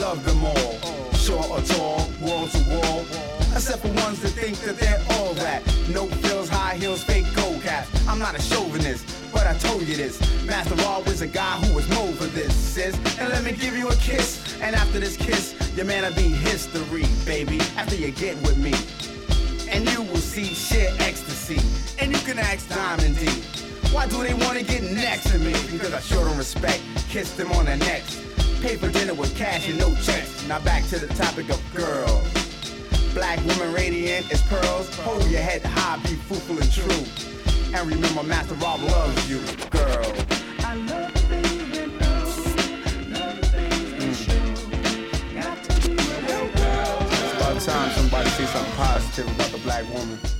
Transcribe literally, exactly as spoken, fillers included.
love them all. Short or tall, wall to wall. Except for ones that think that they're all that. No frills, high heels, fake gold caps. I'm not a chauvinist, but I told you this. Master Rob was a guy who was made for this, sis. And let me give you a kiss. And after this kiss, your man'll be history, baby. After you get with me. And you will see sheer ecstasy. And you can ask Diamond D, why do they want to get next to me? Because I show them respect, kiss them on the necks. Pay for dinner with cash and no checks. Now back to the topic of girls. Black woman radiant as pearls. Hold your head high, be fruitful and true. And remember, Master Rob loves you, girl. I love the things that know, love the things that show. Got to be real girl. It's about time somebody say something positive about the black woman.